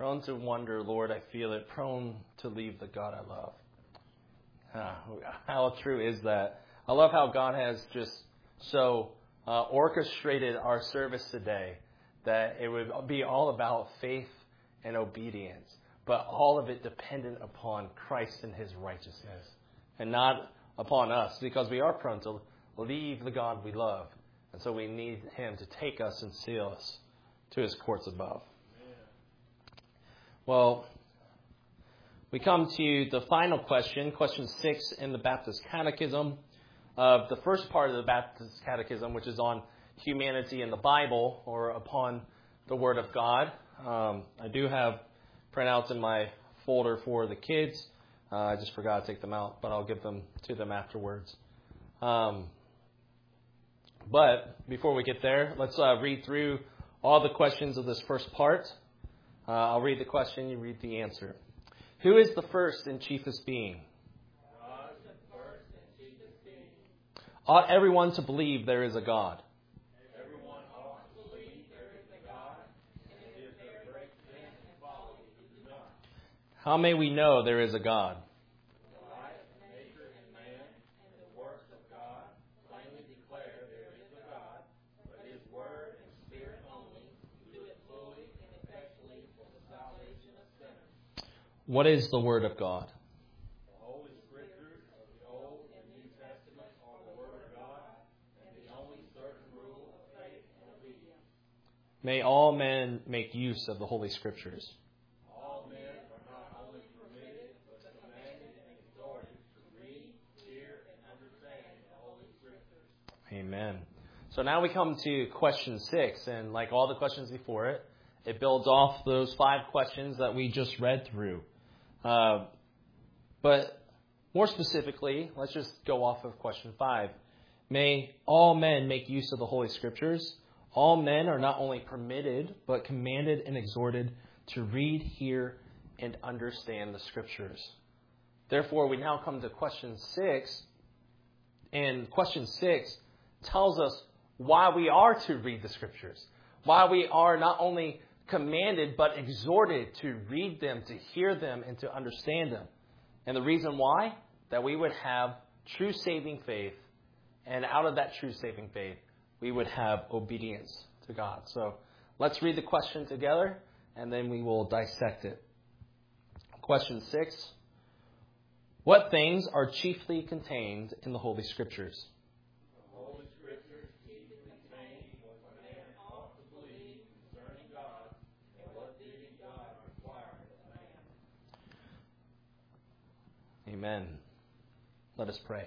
Prone to wonder, Lord, I feel it. Prone to leave the God I love. How true is that? I love how God has just so orchestrated our service today that it would be all about faith and obedience, but all of it dependent upon Christ and his righteousness and not upon us, because we are prone to leave the God we love. And so we need him to take us and seal us to his courts above. Well, we come to the final question, question 6 in the Baptist Catechism, of the first part of the Baptist Catechism, which is on humanity in the Bible, or upon the Word of God. I do have printouts in my folder for the kids. I just forgot to take them out, but I'll give them to them afterwards. But before we get there, let's read through all the questions of this first part. I'll read the question, you read the answer. Who is the first and chiefest being? God is the first and chiefest being. Ought everyone to believe there is a God? Everyone ought to believe there is a God, and it is their great sin and folly who do not. How may we know there is a God? The life, nature, and man, and the works of God plainly declare there is a God, but his word and spirit only do it fully and effectually for the salvation of sinners. What is the Word of God? The Holy Scriptures of the Old and New Testament are the Word of God, and the only certain rule of faith and obedience. May all men make use of the Holy Scriptures. All men are not only permitted, but commanded and exhorted to read, hear, and understand the Holy Scriptures. Amen. So now we come to question 6, and like all the questions before it, it builds off those 5 questions that we just read through. But more specifically, let's just go off of question 5. May all men make use of the Holy Scriptures. All men are not only permitted, but commanded and exhorted to read, hear, and understand the Scriptures. Therefore, we now come to question 6. And question 6 tells us why we are to read the Scriptures. Why we are not only commanded, but exhorted to read them, to hear them, and to understand them. And the reason why? That we would have true saving faith, and out of that true saving faith, we would have obedience to God. So let's read the question together, and then we will dissect it. Question 6. What things are chiefly contained in the Holy Scriptures? The Holy Scriptures chiefly contain what man ought to believe concerning God, and what duty God requires of man. Amen. Let us pray.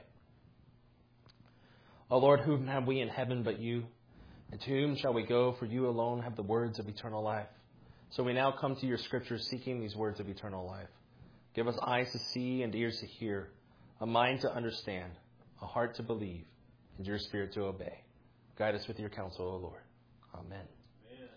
O Lord, whom have we in heaven but you? And to whom shall we go? For you alone have the words of eternal life. So we now come to your Scriptures seeking these words of eternal life. Give us eyes to see and ears to hear, a mind to understand, a heart to believe, and your Spirit to obey. Guide us with your counsel, O Lord. Amen. Amen.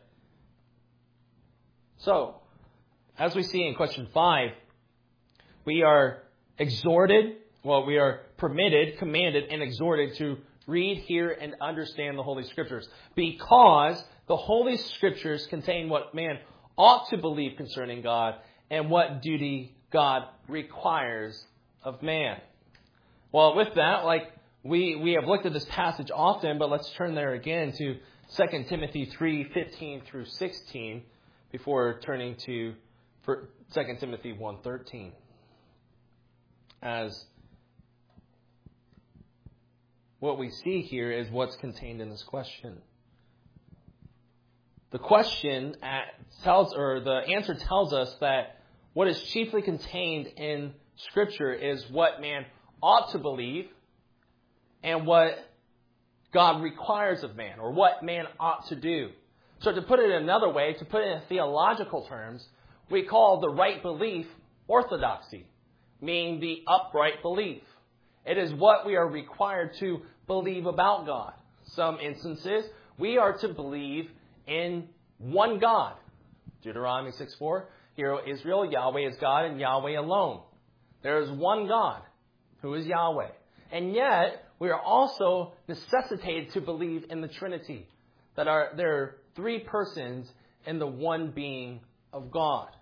So, as we see in question 5, we are we are permitted, commanded, and exhorted to read, hear, and understand the Holy Scriptures, because the Holy Scriptures contain what man ought to believe concerning God and what duty God requires of man. Well, with that, we have looked at this passage often, but let's turn there again to 2 Timothy 3:15 through 16 before turning to 2 Timothy 1:13. As what we see here is what's contained in this question. The question the answer tells us that what is chiefly contained in Scripture is what man ought to believe and what God requires of man, or what man ought to do. So to put it another way, to put it in theological terms, we call the right belief orthodoxy, meaning the upright belief. It is what we are required to believe about God. Some instances, we are to believe in one God. Deuteronomy 6:4, Hear, O Israel, Yahweh is God and Yahweh alone. There is one God who is Yahweh. And yet, we are also necessitated to believe in the Trinity, that there are 3 persons in the one being of God.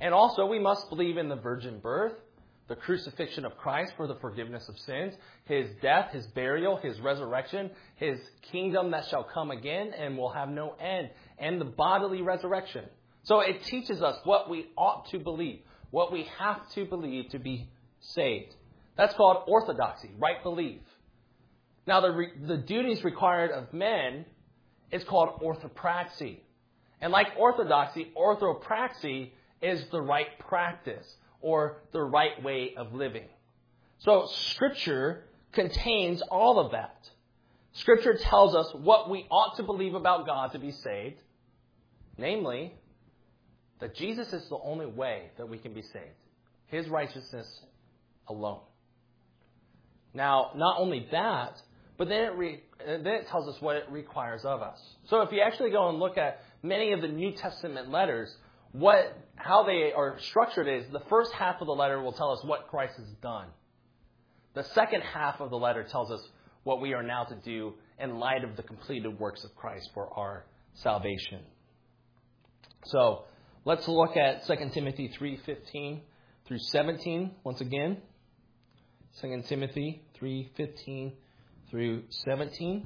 And also we must believe in the virgin birth, the crucifixion of Christ for the forgiveness of sins, his death, his burial, his resurrection, his kingdom that shall come again and will have no end, and the bodily resurrection. So it teaches us what we ought to believe, what we have to believe to be saved. That's called orthodoxy, right belief. Now, the duties required of men is called orthopraxy. And like orthodoxy, orthopraxy is the right practice or the right way of living. So Scripture contains all of that. Scripture tells us what we ought to believe about God to be saved. Namely, that Jesus is the only way that we can be saved. His righteousness alone. Now, not only that, but then it tells us what it requires of us. So if you actually go and look at many of the New Testament letters, how they are structured is the first half of the letter will tell us what Christ has done. The second half of the letter tells us what we are now to do in light of the completed works of Christ for our salvation. So let's look at 2 Timothy 3:15 through 17 once again. 2 Timothy 3:15 through 17.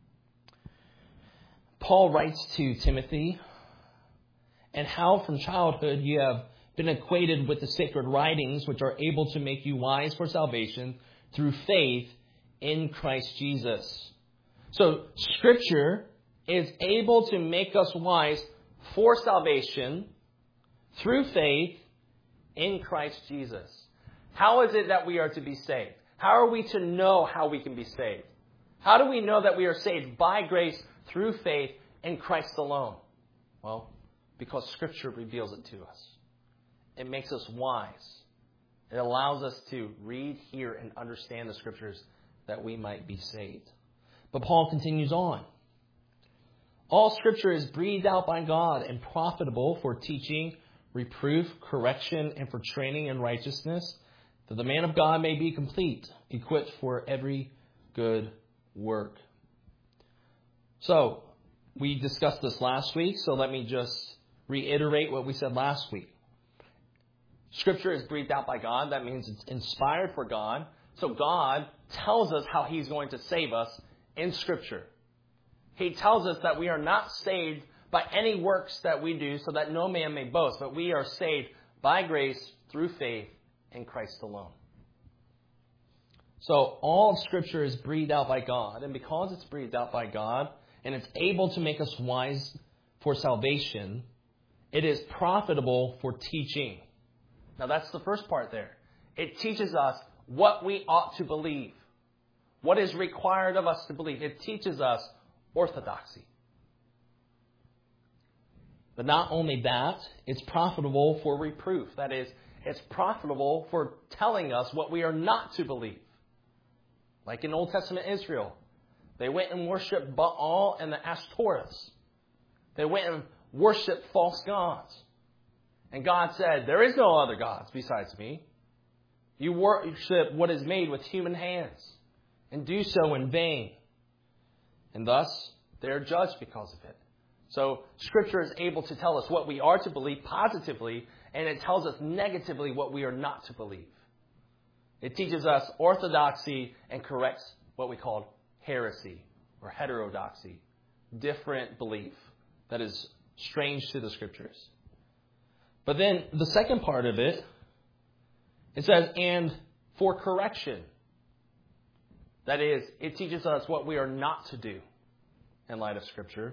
Paul writes to Timothy, "And how from childhood you have been acquainted with the sacred writings, which are able to make you wise for salvation through faith in Christ Jesus." So Scripture is able to make us wise for salvation through faith in Christ Jesus. How is it that we are to be saved? How are we to know how we can be saved? How do we know that we are saved by grace through faith in Christ alone? Well, because Scripture reveals it to us. It makes us wise. It allows us to read, hear, and understand the Scriptures that we might be saved. But Paul continues on. "All Scripture is breathed out by God and profitable for teaching, reproof, correction, and for training in righteousness, that the man of God may be complete, equipped for every good work." So, we discussed this last week, so let me just reiterate what we said last week. Scripture is breathed out by God. That means it's inspired for God. So God tells us how He's going to save us in Scripture. He tells us that we are not saved by any works that we do so that no man may boast, but we are saved by grace through faith in Christ alone. So all of Scripture is breathed out by God, and because it's breathed out by God and it's able to make us wise for salvation, it is profitable for teaching. Now that's the first part there. It teaches us what we ought to believe, what is required of us to believe. It teaches us orthodoxy. But not only that, it's profitable for reproof. That is, it's profitable for telling us what we are not to believe. Like in Old Testament Israel, they went and worshipped Baal and the Ashtoreths. They went and worshipped false gods. And God said, "There is no other gods besides me. You worship what is made with human hands, and do so in vain." And thus, they are judged because of it. So, Scripture is able to tell us what we are to believe positively, and it tells us negatively what we are not to believe. It teaches us orthodoxy and corrects what we call heresy or heterodoxy, different belief that is strange to the Scriptures. But then the second part of it, it says, "and for correction." That is, it teaches us what we are not to do in light of Scripture.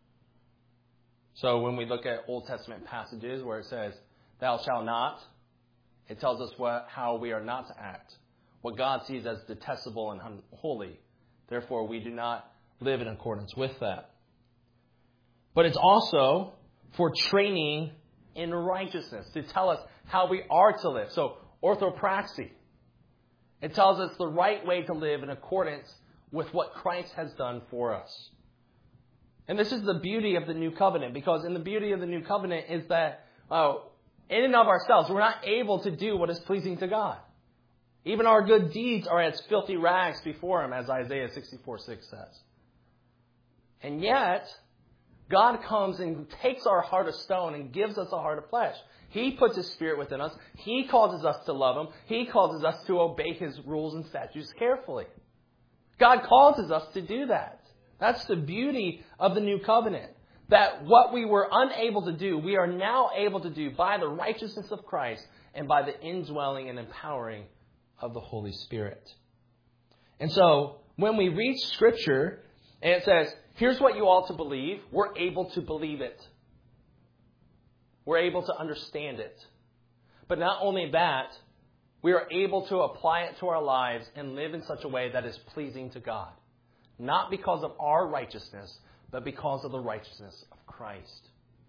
So when we look at Old Testament passages where it says, "Thou shalt not," it tells us how we are not to act, what God sees as detestable and unholy. Therefore, we do not live in accordance with that. But it's also for training in righteousness, to tell us how we are to live. So, orthopraxy. It tells us the right way to live in accordance with what Christ has done for us. And this is the beauty of the New Covenant, because in the beauty of the New Covenant is that in and of ourselves, we're not able to do what is pleasing to God. Even our good deeds are as filthy rags before Him, as Isaiah 64:6 says. And yet, God comes and takes our heart of stone and gives us a heart of flesh. He puts His Spirit within us. He causes us to love Him. He causes us to obey His rules and statutes carefully. God causes us to do that. That's the beauty of the new covenant. That what we were unable to do, we are now able to do by the righteousness of Christ and by the indwelling and empowering of the Holy Spirit. And so, when we read Scripture and it says, here's what you ought to believe, we're able to believe it. We're able to understand it. But not only that, we are able to apply it to our lives and live in such a way that is pleasing to God. Not because of our righteousness, but because of the righteousness of Christ.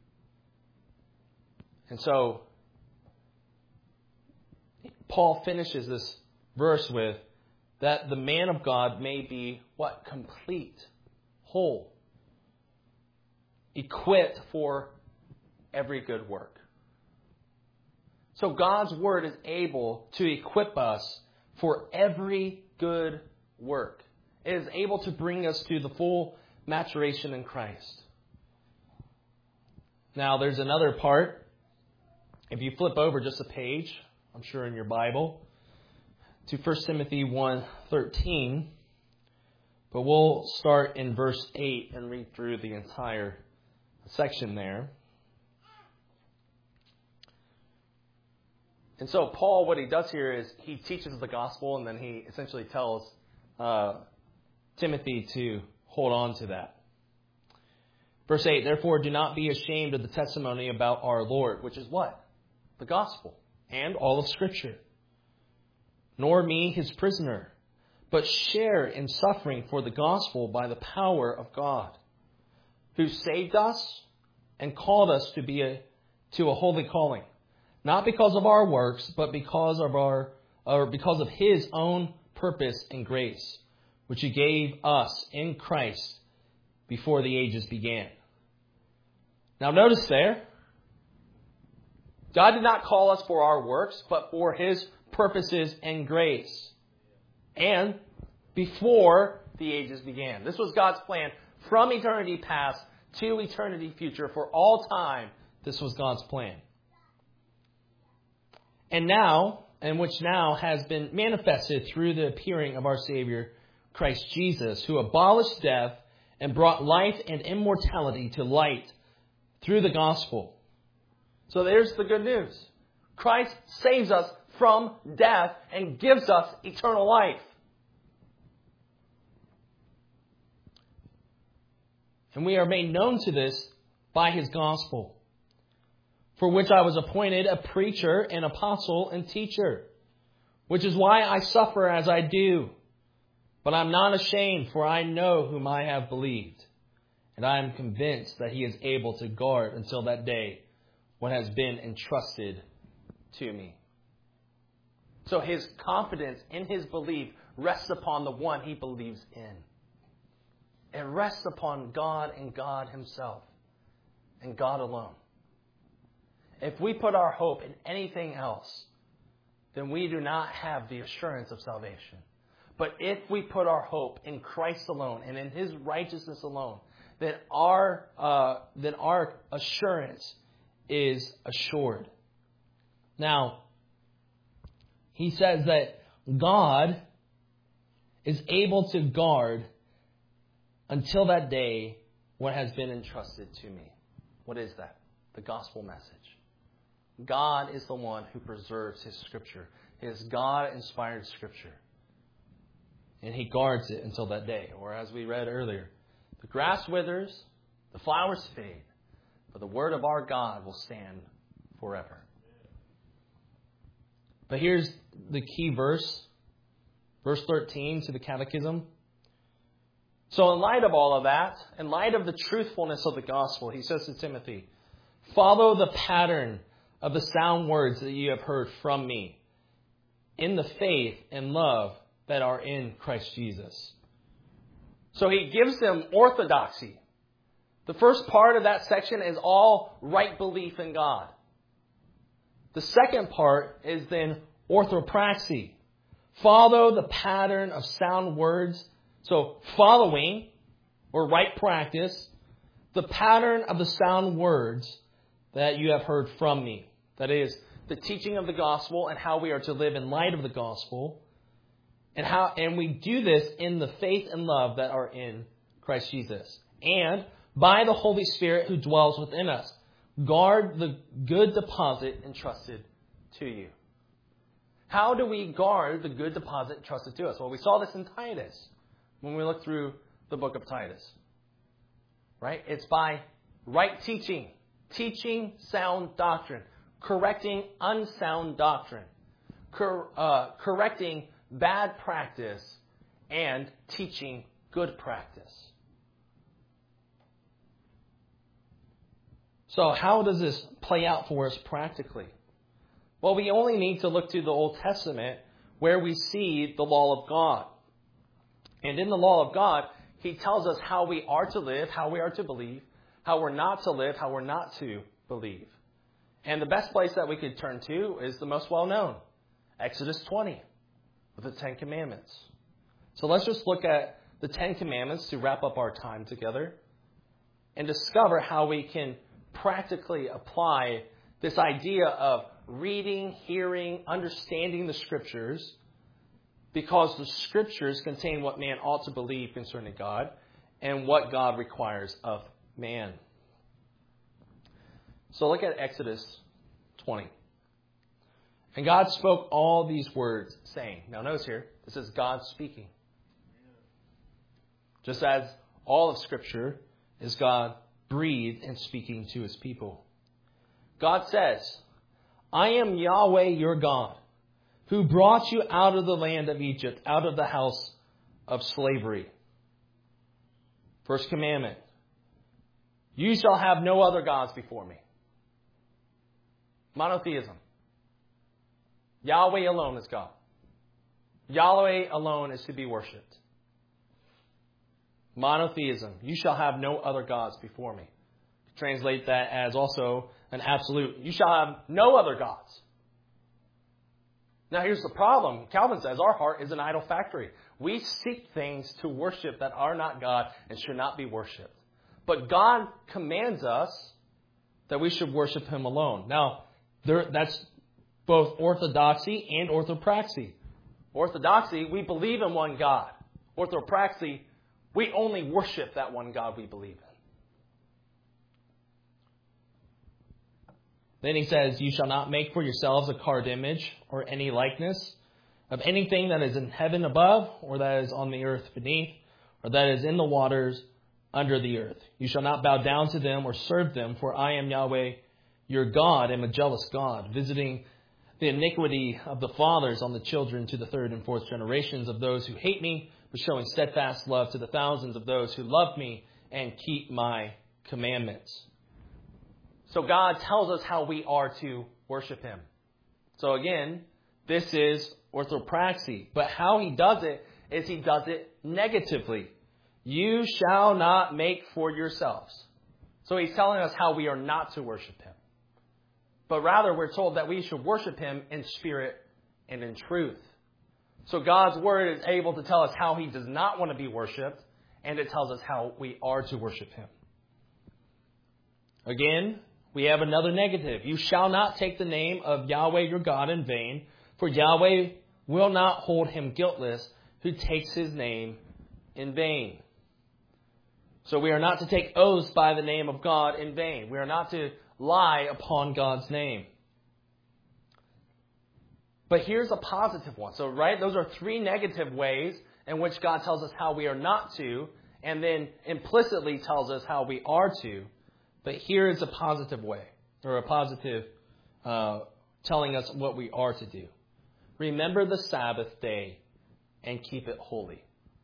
And so, Paul finishes this verse with that the man of God may be what? Complete, whole, equipped for every good work. So God's Word is able to equip us for every good work. It is able to bring us to the full maturation in Christ. Now, there's another part. If you flip over just a page, I'm sure in your Bible, to 1 Timothy 1:13, but we'll start in verse 8 and read through the entire section there. And so Paul, what he does here is he teaches the gospel, and then he essentially tells Timothy to hold on to that. Verse 8, therefore do not be ashamed of the testimony about our Lord, which is what? The gospel and all of Scripture. Nor me, his prisoner, but share in suffering for the gospel by the power of God, who saved us and called us to a holy calling, not because of our works, but because of His own purpose and grace, which He gave us in Christ before the ages began. Now notice there, God did not call us for our works, but for His purposes and grace. And before the ages began. This was God's plan from eternity past to eternity future. For all time, this was God's plan. And which now has been manifested through the appearing of our Savior, Christ Jesus, who abolished death and brought life and immortality to light through the gospel. So there's the good news. Christ saves us from death and gives us eternal life. And we are made known to this by His gospel, for which I was appointed a preacher, an apostle, and teacher, which is why I suffer as I do. But I'm not ashamed, for I know whom I have believed, and I am convinced that He is able to guard until that day what has been entrusted to me. So his confidence in his belief rests upon the one he believes in. It rests upon God and God Himself and God alone. If we put our hope in anything else, then we do not have the assurance of salvation. But if we put our hope in Christ alone and in His righteousness alone, then our assurance is assured. Now, he says that God is able to guard until that day what has been entrusted to me. What is that? The gospel message. God is the one who preserves His Scripture, His God-inspired Scripture. And He guards it until that day. Or as we read earlier, the grass withers, the flowers fade, but the word of our God will stand forever. But here's the key verse, verse 13 to the Catechism. So in light of all of that, in light of the truthfulness of the gospel, he says to Timothy, follow the pattern of the sound words that you have heard from me in the faith and love that are in Christ Jesus. So he gives them orthodoxy. The first part of that section is all right belief in God. The second part is then orthopraxy. Follow the pattern of sound words. So following, or right practice, the pattern of the sound words that you have heard from me. That is, the teaching of the gospel and how we are to live in light of the gospel. And we do this in the faith and love that are in Christ Jesus. And by the Holy Spirit who dwells within us. Guard the good deposit entrusted to you. How do we guard the good deposit entrusted to us? Well, we saw this in Titus when we looked through the book of Titus. Right? It's by right teaching. Teaching sound doctrine. Correcting unsound doctrine. Correcting bad practice. And teaching good practice. So how does this play out for us practically? Well, we only need to look to the Old Testament where we see the law of God. And in the law of God, He tells us how we are to live, how we are to believe, how we're not to live, how we're not to believe. And the best place that we could turn to is the most well-known, Exodus 20, with the Ten Commandments. So let's just look at the Ten Commandments to wrap up our time together and discover how we can practically apply this idea of reading, hearing, understanding the Scriptures, because the Scriptures contain what man ought to believe concerning God and what God requires of man. So look at Exodus 20. And God spoke all these words, saying, now notice here, this is God speaking. Just as all of Scripture is God breathed and speaking to His people. God says, I am Yahweh your God, who brought you out of the land of Egypt, out of the house of slavery. First commandment, you shall have no other gods before me. Monotheism. Yahweh alone is God. Yahweh alone is to be worshipped. Monotheism. You shall have no other gods before me. Translate that as also an absolute. You shall have no other gods. Now here's the problem. Calvin says our heart is an idol factory. We seek things to worship that are not God and should not be worshipped. But God commands us that we should worship Him alone. Now, that's both orthodoxy and orthopraxy. Orthodoxy, we believe in one God. Orthopraxy, we only worship that one God we believe in. Then he says, you shall not make for yourselves a carved image or any likeness of anything that is in heaven above, or that is on the earth beneath, or that is in the waters under the earth. You shall not bow down to them or serve them, for I am Yahweh your God, am a jealous God, visiting the iniquity of the fathers on the children to the third and fourth generations of those who hate me, but showing steadfast love to the thousands of those who love me and keep my commandments. So God tells us how we are to worship Him. So again, this is orthopraxy. But how He does it is He does it negatively. You shall not make for yourselves. So He's telling us how we are not to worship Him. But rather, we're told that we should worship Him in spirit and in truth. So God's Word is able to tell us how He does not want to be worshipped, and it tells us how we are to worship Him. Again, we have another negative. You shall not take the name of Yahweh your God in vain, for Yahweh will not hold him guiltless who takes His name in vain. So we are not to take oaths by the name of God in vain. We are not to lie upon God's name. But here's a positive one. So, right, those are three negative ways in which God tells us how we are not to, and then implicitly tells us how we are to. But here is a positive way, or a positive telling us what we are to do. Remember the Sabbath day and keep it holy.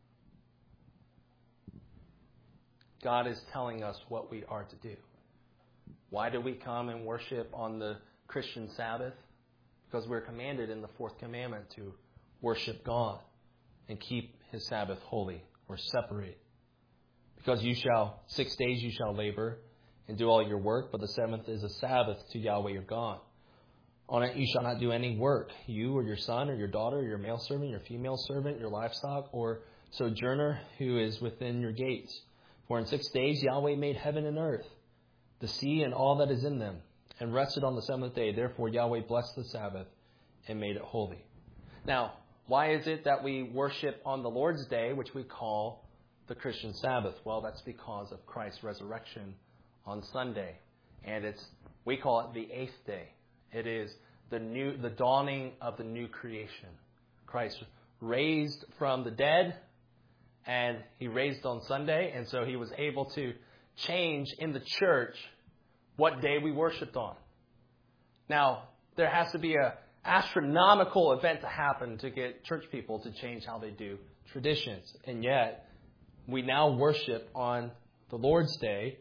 God is telling us what we are to do. Why do we come and worship on the Christian Sabbath? Because we're commanded in the fourth commandment to worship God and keep His Sabbath holy or separate. Because 6 days you shall labor and do all your work, but the seventh is a Sabbath to Yahweh your God. On it you shall not do any work, you or your son or your daughter, or your male servant, your female servant, your livestock, or sojourner who is within your gates. For in 6 days Yahweh made heaven and earth, the sea and all that is in them, and rested on the seventh day. Therefore Yahweh blessed the Sabbath and made it holy. Now, why is it that we worship on the Lord's Day, which we call the Christian Sabbath? Well, that's because of Christ's resurrection on Sunday. And we call it the 8th day. It is the dawning of the new creation. Christ raised from the dead, and he raised on Sunday, and so he was able to change in the church what day we worshiped on. Now, there has to be an astronomical event to happen to get church people to change how they do traditions. And yet, we now worship on the Lord's Day,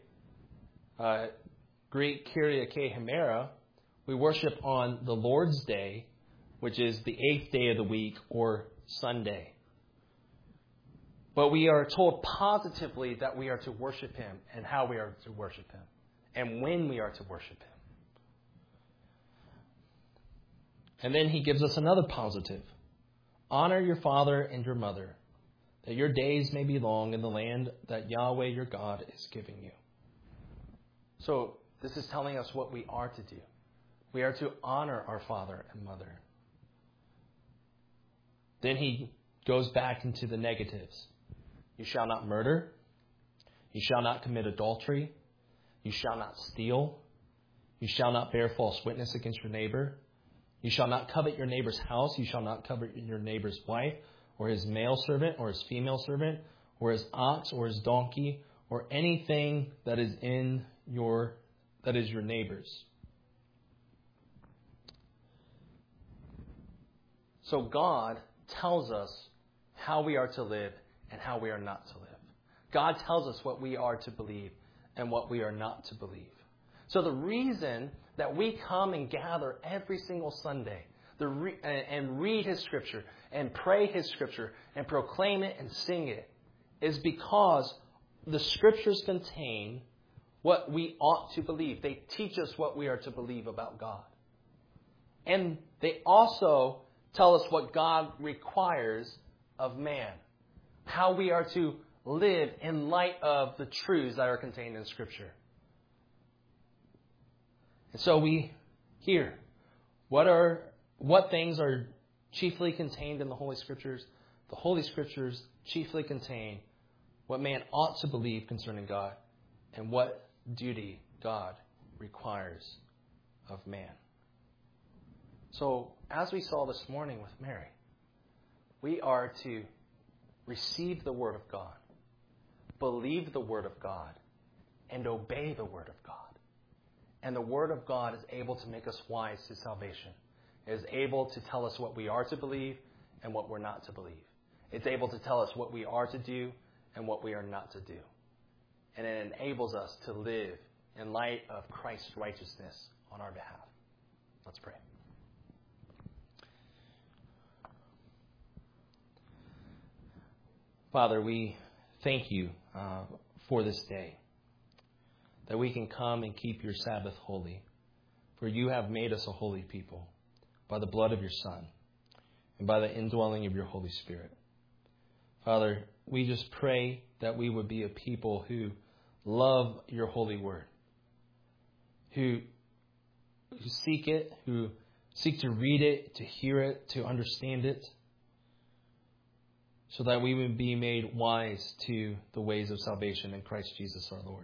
Greek Kyrie Hemera. We worship on the Lord's Day, which is the 8th day of the week, or Sunday. But we are told positively that we are to worship him, and how we are to worship him, and when we are to worship him. And then he gives us another positive. Honor your father and your mother, that your days may be long in the land that Yahweh your God is giving you. So this is telling us what we are to do. We are to honor our father and mother. Then he goes back into the negatives. You shall not murder. You shall not commit adultery. You shall not steal. You shall not bear false witness against your neighbor. You shall not covet your neighbor's house. You shall not covet your neighbor's wife, or his male servant, or his female servant, or his ox, or his donkey, or anything that is your neighbor's. So God tells us how we are to live and how we are not to live. God tells us what we are to believe and what we are not to believe. So the reason that we come and gather every single Sunday and read his scripture and pray his scripture and proclaim it and sing it is because the scriptures contain what we ought to believe. They teach us what we are to believe about God. And they also tell us what God requires of man, how we are to live in light of the truths that are contained in Scripture. And so we hear what things are chiefly contained in the Holy Scriptures. The Holy Scriptures chiefly contain what man ought to believe concerning God and what duty God requires of man. So, as we saw this morning with Mary, we are to receive the Word of God, believe the Word of God, and obey the Word of God. And the Word of God is able to make us wise to salvation. It is able to tell us what we are to believe and what we're not to believe. It's able to tell us what we are to do and what we are not to do. And it enables us to live in light of Christ's righteousness on our behalf. Let's pray. Father, we thank you for this day, that we can come and keep your Sabbath holy. For you have made us a holy people by the blood of your Son and by the indwelling of your Holy Spirit. Father, we just pray that we would be a people who love your holy word, who seek it, who seek to read it, to hear it, to understand it, so that we would be made wise to the ways of salvation in Christ Jesus our Lord.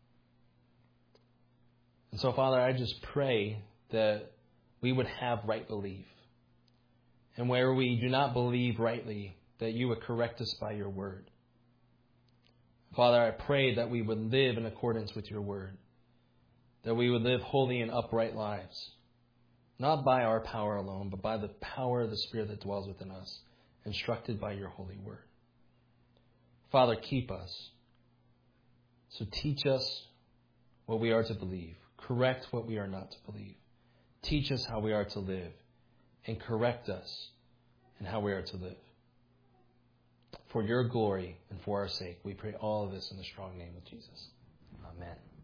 And so, Father, I just pray that we would have right belief. And where we do not believe rightly, that you would correct us by your word. Father, I pray that we would live in accordance with your word, that we would live holy and upright lives, not by our power alone, but by the power of the Spirit that dwells within us, instructed by your holy word. Father, keep us. So teach us what we are to believe. Correct what we are not to believe. Teach us how we are to live. And correct us in how we are to live. For your glory and for our sake, we pray all of this in the strong name of Jesus. Amen.